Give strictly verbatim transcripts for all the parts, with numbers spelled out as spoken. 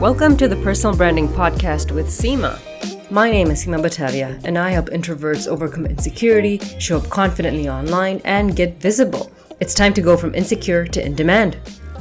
Welcome to the Personal Branding Podcast with Seema. My name is Seema Batavia, and I help introverts overcome insecurity, show up confidently online, and get visible. It's time to go from insecure to in demand.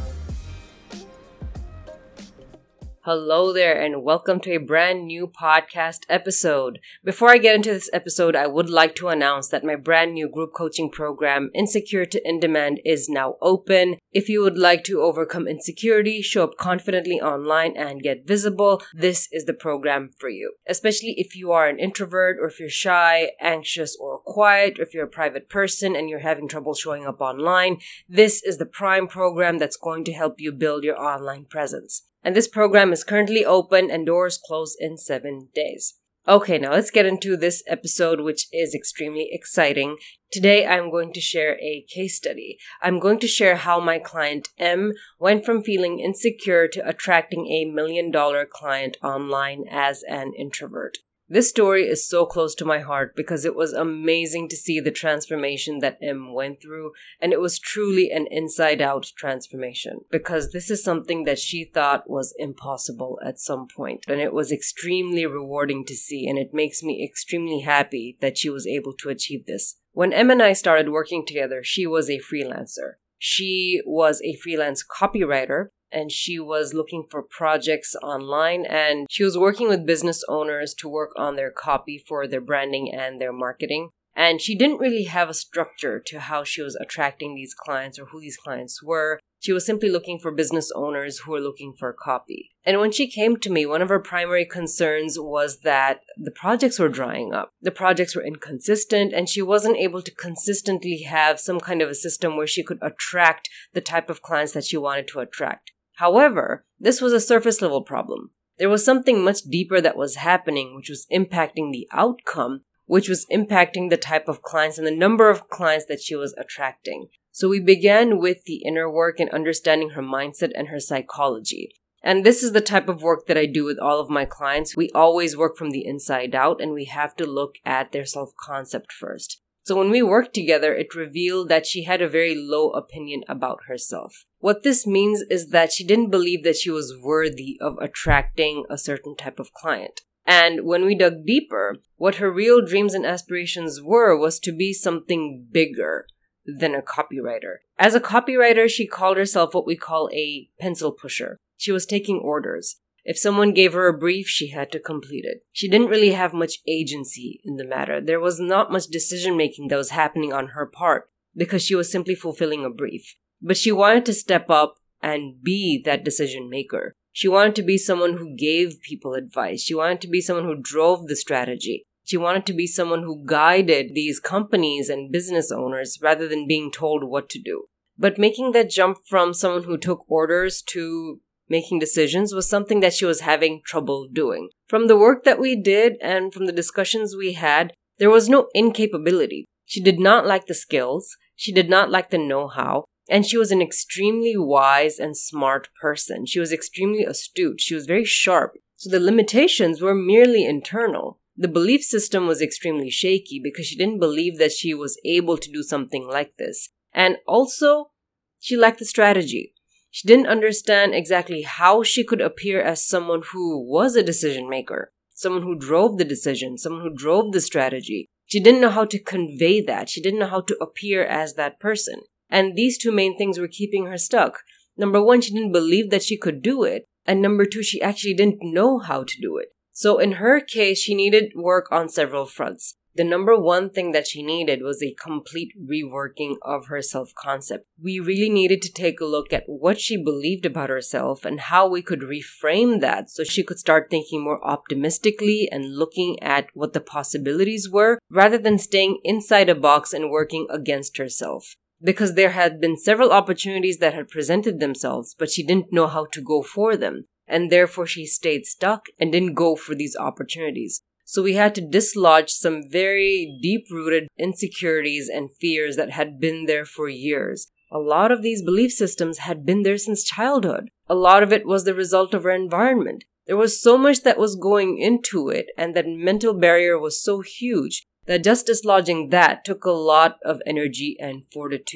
Hello there, and welcome to a brand new podcast episode. Before I get into this episode, I would like to announce that my brand new group coaching program, Insecure to In Demand, is now open. If you would like to overcome insecurity, show up confidently online, and get visible, this is the program for you. Especially if you are an introvert, or if you're shy, anxious, or quiet, or if you're a private person and you're having trouble showing up online, this is the prime program that's going to help you build your online presence. And this program is currently open and doors close in seven days. Okay, now let's get into this episode, which is extremely exciting. Today, I'm going to share a case study. I'm going to share how my client M went from feeling insecure to attracting a million dollar client online as an introvert. This story is so close to my heart because it was amazing to see the transformation that M went through, and it was truly an inside-out transformation because this is something that she thought was impossible at some point, and it was extremely rewarding to see, and it makes me extremely happy that she was able to achieve this. When M and I started working together, she was a freelancer. She was a freelance copywriter, and she was looking for projects online, and she was working with business owners to work on their copy for their branding and their marketing. And she didn't really have a structure to how she was attracting these clients or who these clients were. She was simply looking for business owners who were looking for copy. And when she came to me, one of her primary concerns was that the projects were drying up. The projects were inconsistent, and she wasn't able to consistently have some kind of a system where she could attract the type of clients that she wanted to attract. However, this was a surface level problem. There was something much deeper that was happening, which was impacting the outcome, which was impacting the type of clients and the number of clients that she was attracting. So we began with the inner work and understanding her mindset and her psychology. And this is the type of work that I do with all of my clients. We always work from the inside out, and we have to look at their self-concept first. So when we worked together, it revealed that she had a very low opinion about herself. What this means is that she didn't believe that she was worthy of attracting a certain type of client. And when we dug deeper, what her real dreams and aspirations were was to be something bigger than a copywriter. As a copywriter, she called herself what we call a pencil pusher. She was taking orders. If someone gave her a brief, she had to complete it. She didn't really have much agency in the matter. There was not much decision-making that was happening on her part because she was simply fulfilling a brief. But she wanted to step up and be that decision-maker. She wanted to be someone who gave people advice. She wanted to be someone who drove the strategy. She wanted to be someone who guided these companies and business owners rather than being told what to do. But making that jump from someone who took orders to making decisions was something that she was having trouble doing. From the work that we did and from the discussions we had, there was no incapability. She did not lack the skills. She did not lack the know-how. And she was an extremely wise and smart person. She was extremely astute. She was very sharp. So the limitations were merely internal. The belief system was extremely shaky because she didn't believe that she was able to do something like this. And also, she lacked the strategy. She didn't understand exactly how she could appear as someone who was a decision maker, someone who drove the decision, someone who drove the strategy. She didn't know how to convey that. She didn't know how to appear as that person. And these two main things were keeping her stuck. Number one, she didn't believe that she could do it. And number two, she actually didn't know how to do it. So in her case, she needed work on several fronts. The number one thing that she needed was a complete reworking of her self-concept. We really needed to take a look at what she believed about herself and how we could reframe that so she could start thinking more optimistically and looking at what the possibilities were rather than staying inside a box and working against herself. Because there had been several opportunities that had presented themselves, but she didn't know how to go for them. And therefore she stayed stuck and didn't go for these opportunities. So we had to dislodge some very deep-rooted insecurities and fears that had been there for years. A lot of these belief systems had been there since childhood. A lot of it was the result of our environment. There was so much that was going into it, and that mental barrier was so huge that just dislodging that took a lot of energy and fortitude.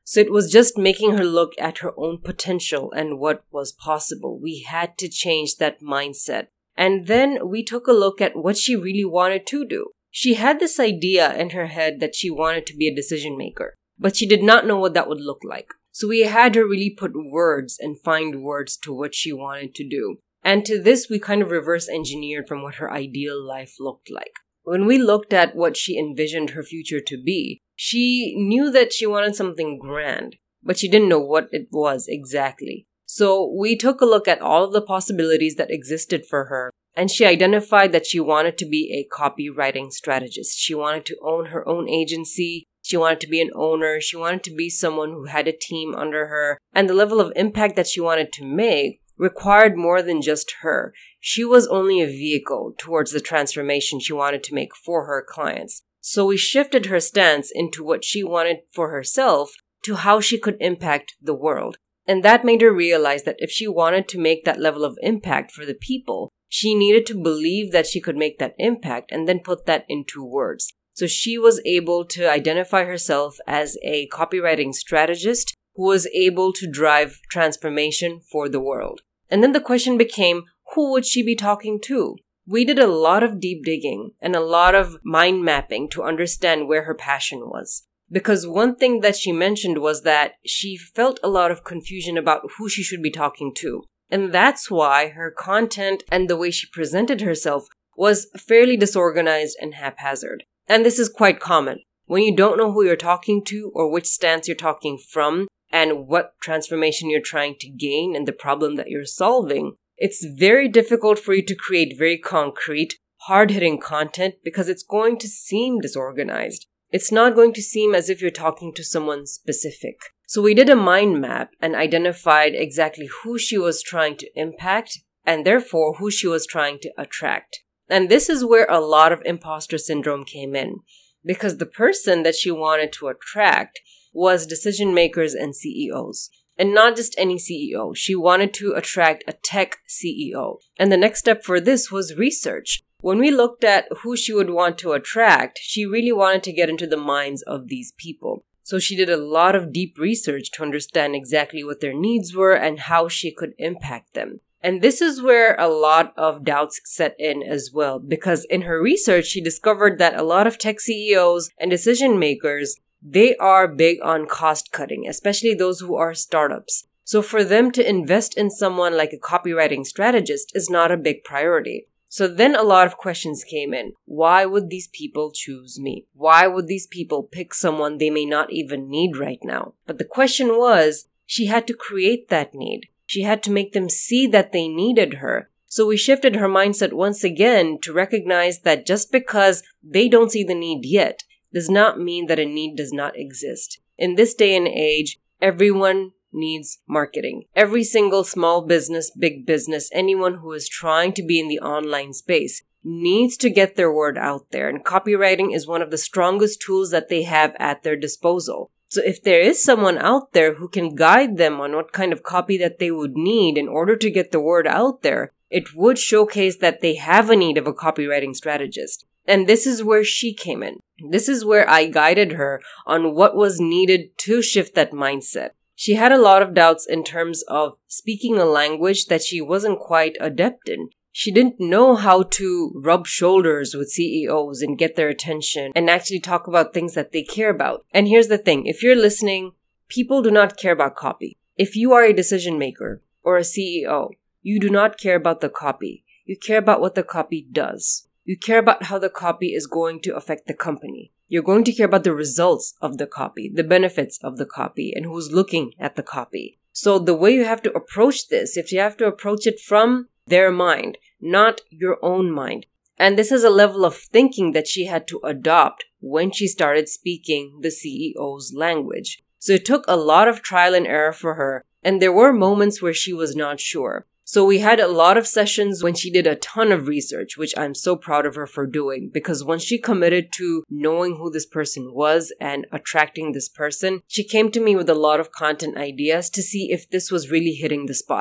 So it was just making her look at her own potential and what was possible. We had to change that mindset. And then we took a look at what she really wanted to do. She had this idea in her head that she wanted to be a decision maker, but she did not know what that would look like. So we had her really put words and find words to what she wanted to do. And to this, we kind of reverse engineered from what her ideal life looked like. When we looked at what she envisioned her future to be, she knew that she wanted something grand, but she didn't know what it was exactly. So we took a look at all of the possibilities that existed for her, and she identified that she wanted to be a copywriting strategist. She wanted to own her own agency. She wanted to be an owner. She wanted to be someone who had a team under her. And the level of impact that she wanted to make required more than just her. She was only a vehicle towards the transformation she wanted to make for her clients. So we shifted her stance into what she wanted for herself to how she could impact the world. And that made her realize that if she wanted to make that level of impact for the people, she needed to believe that she could make that impact and then put that into words. So she was able to identify herself as a copywriting strategist who was able to drive transformation for the world. And then the question became, who would she be talking to? We did a lot of deep digging and a lot of mind mapping to understand where her passion was. Because one thing that she mentioned was that she felt a lot of confusion about who she should be talking to. And that's why her content and the way she presented herself was fairly disorganized and haphazard. And this is quite common. When you don't know who you're talking to or which stance you're talking from and what transformation you're trying to gain and the problem that you're solving, it's very difficult for you to create very concrete, hard-hitting content because it's going to seem disorganized. It's not going to seem as if you're talking to someone specific. So we did a mind map and identified exactly who she was trying to impact and therefore who she was trying to attract. And this is where a lot of imposter syndrome came in, because the person that she wanted to attract was decision makers and C E Os. And not just any C E O. She wanted to attract a tech C E O. And the next step for this was research. When we looked at who she would want to attract, she really wanted to get into the minds of these people. So she did a lot of deep research to understand exactly what their needs were and how she could impact them. And this is where a lot of doubts set in as well, because in her research, she discovered that a lot of tech C E Os and decision makers, they are big on cost cutting, especially those who are startups. So for them to invest in someone like a copywriting strategist is not a big priority. So then a lot of questions came in. Why would these people choose me? Why would these people pick someone they may not even need right now? But the question was, she had to create that need. She had to make them see that they needed her. So we shifted her mindset once again to recognize that just because they don't see the need yet does not mean that a need does not exist. In this day and age, everyone needs marketing. Every single small business, big business, anyone who is trying to be in the online space needs to get their word out there. And copywriting is one of the strongest tools that they have at their disposal. So if there is someone out there who can guide them on what kind of copy that they would need in order to get the word out there, it would showcase that they have a need of a copywriting strategist. And this is where she came in. This is where I guided her on what was needed to shift that mindset. She had a lot of doubts in terms of speaking a language that she wasn't quite adept in. She didn't know how to rub shoulders with C E Os and get their attention and actually talk about things that they care about. And here's the thing. If you're listening, people do not care about copy. If you are a decision maker or a C E O, you do not care about the copy. You care about what the copy does. You care about how the copy is going to affect the company. You're going to care about the results of the copy, the benefits of the copy, and who's looking at the copy. So the way you have to approach this, if you have to approach it from their mind, not your own mind. And this is a level of thinking that she had to adopt when she started speaking the C E O's language. So it took a lot of trial and error for her, and there were moments where she was not sure. So we had a lot of sessions when she did a ton of research, which I'm so proud of her for doing, because once she committed to knowing who this person was and attracting this person, she came to me with a lot of content ideas to see if this was really hitting the spot.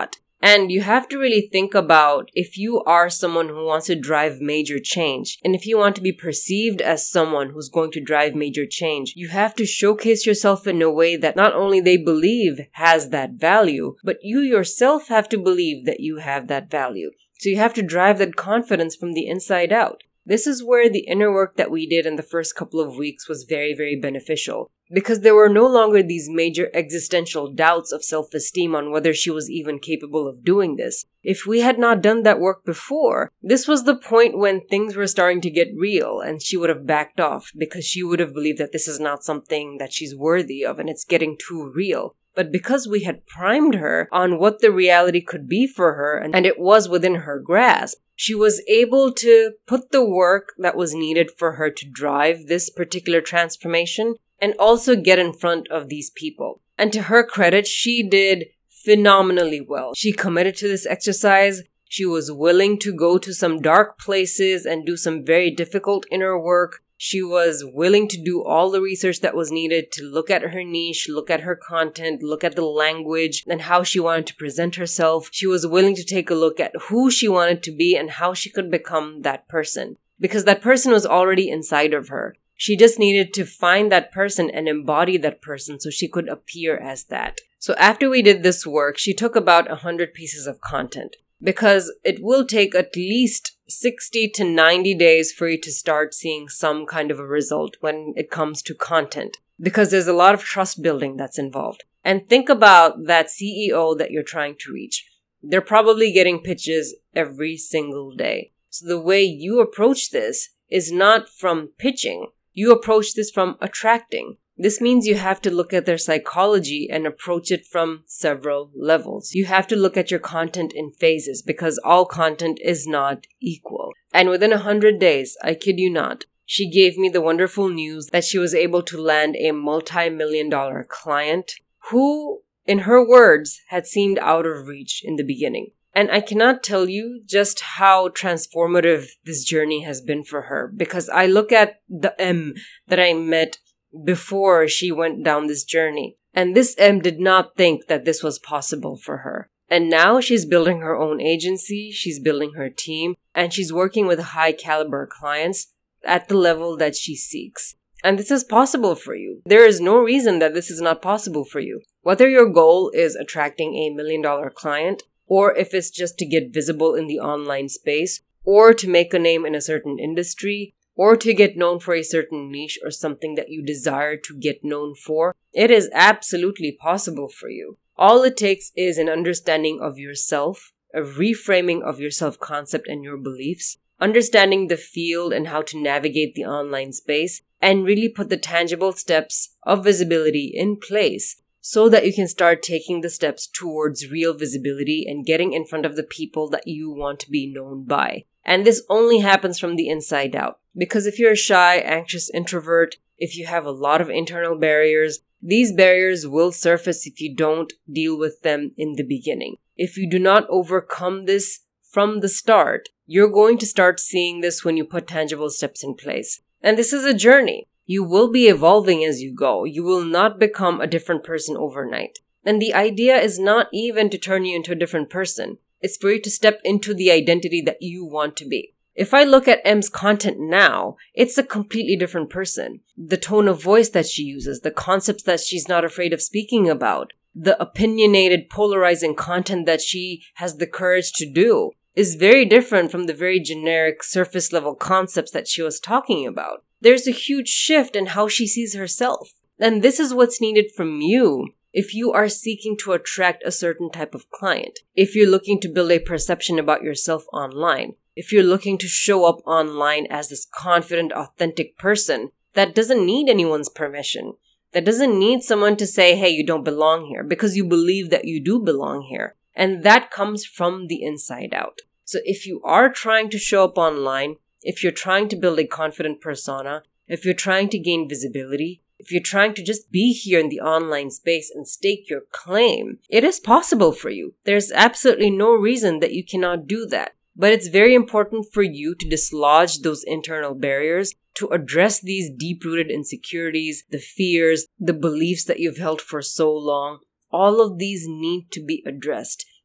And you have to really think about if you are someone who wants to drive major change, and if you want to be perceived as someone who's going to drive major change, you have to showcase yourself in a way that not only they believe has that value, but you yourself have to believe that you have that value. So you have to drive that confidence from the inside out. This is where the inner work that we did in the first couple of weeks was very, very beneficial. Because there were no longer these major existential doubts of self-esteem on whether she was even capable of doing this. If we had not done that work before, this was the point when things were starting to get real and she would have backed off because she would have believed that this is not something that she's worthy of and it's getting too real. But because we had primed her on what the reality could be for her and it was within her grasp, she was able to put the work that was needed for her to drive this particular transformation and also get in front of these people. And to her credit, she did phenomenally well. She committed to this exercise. She was willing to go to some dark places and do some very difficult inner work. She was willing to do all the research that was needed to look at her niche, look at her content, look at the language and how she wanted to present herself. She was willing to take a look at who she wanted to be and how she could become that person. Because that person was already inside of her. She just needed to find that person and embody that person so she could appear as that. So after we did this work, she took about one hundred pieces of content. Because it will take at least sixty to ninety days for you to start seeing some kind of a result when it comes to content. Because there's a lot of trust building that's involved. And think about that C E O that you're trying to reach. They're probably getting pitches every single day. So the way you approach this is not from pitching. You approach this from attracting. This means you have to look at their psychology and approach it from several levels. You have to look at your content in phases because all content is not equal. And within one hundred days, I kid you not, she gave me the wonderful news that she was able to land a multi-million dollar client who, in her words, had seemed out of reach in the beginning. And I cannot tell you just how transformative this journey has been for her because I look at the M that I met before she went down this journey. And this M did not think that this was possible for her. And now she's building her own agency, she's building her team, and she's working with high caliber clients at the level that she seeks. And this is possible for you. There is no reason that this is not possible for you. Whether your goal is attracting a million dollar client, or if it's just to get visible in the online space, or to make a name in a certain industry, or to get known for a certain niche or something that you desire to get known for, it is absolutely possible for you. All it takes is an understanding of yourself, a reframing of your self-concept and your beliefs, understanding the field and how to navigate the online space, and really put the tangible steps of visibility in place so that you can start taking the steps towards real visibility and getting in front of the people that you want to be known by. And this only happens from the inside out. Because if you're a shy, anxious introvert, if you have a lot of internal barriers, these barriers will surface if you don't deal with them in the beginning. If you do not overcome this from the start, you're going to start seeing this when you put tangible steps in place. And this is a journey. You will be evolving as you go. You will not become a different person overnight. And the idea is not even to turn you into a different person. It's for you to step into the identity that you want to be. If I look at M's content now, it's a completely different person. The tone of voice that she uses, the concepts that she's not afraid of speaking about, the opinionated, polarizing content that she has the courage to do is very different from the very generic surface level concepts that she was talking about. There's a huge shift in how she sees herself. And this is what's needed from you if you are seeking to attract a certain type of client. If you're looking to build a perception about yourself online. If you're looking to show up online as this confident, authentic person that doesn't need anyone's permission. That doesn't need someone to say, hey, you don't belong here, because you believe that you do belong here. And that comes from the inside out. So if you are trying to show up online, if you're trying to build a confident persona, if you're trying to gain visibility, if you're trying to just be here in the online space and stake your claim, it is possible for you. There's absolutely no reason that you cannot do that. But it's very important for you to dislodge those internal barriers, to address these deep-rooted insecurities, the fears, the beliefs that you've held for so long. All of these need to be addressed.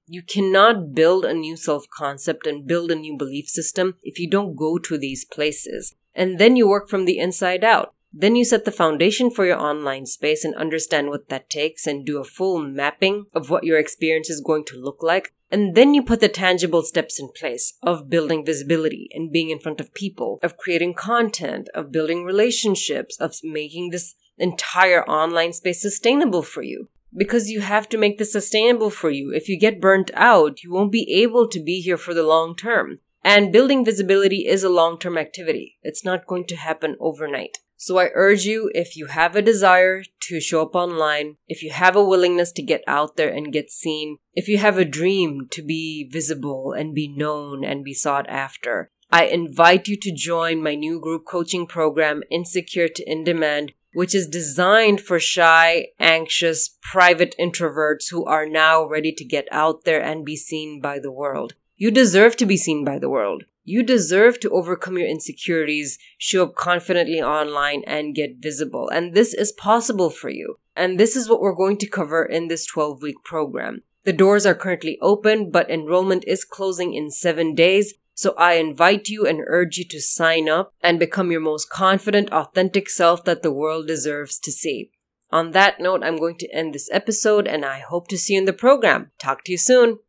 You cannot build a new self-concept and build a new belief system if you don't go to these places. And then you work from the inside out. Then you set the foundation for your online space and understand what that takes and do a full mapping of what your experience is going to look like. And then you put the tangible steps in place of building visibility and being in front of people, of creating content, of building relationships, of making this entire online space sustainable for you. Because you have to make this sustainable for you. If you get burnt out, you won't be able to be here for the long term. And building visibility is a long-term activity. It's not going to happen overnight. So I urge you, if you have a desire to show up online, if you have a willingness to get out there and get seen, if you have a dream to be visible and be known and be sought after, I invite you to join my new group coaching program, Insecure to In Demand, which is designed for shy, anxious, private introverts who are now ready to get out there and be seen by the world. You deserve to be seen by the world. You deserve to overcome your insecurities, show up confidently online, and get visible. And this is possible for you. And this is what we're going to cover in this twelve-week program. The doors are currently open, but enrollment is closing in seven days. So I invite you and urge you to sign up and become your most confident, authentic self that the world deserves to see. On that note, I'm going to end this episode, and I hope to see you in the program. Talk to you soon.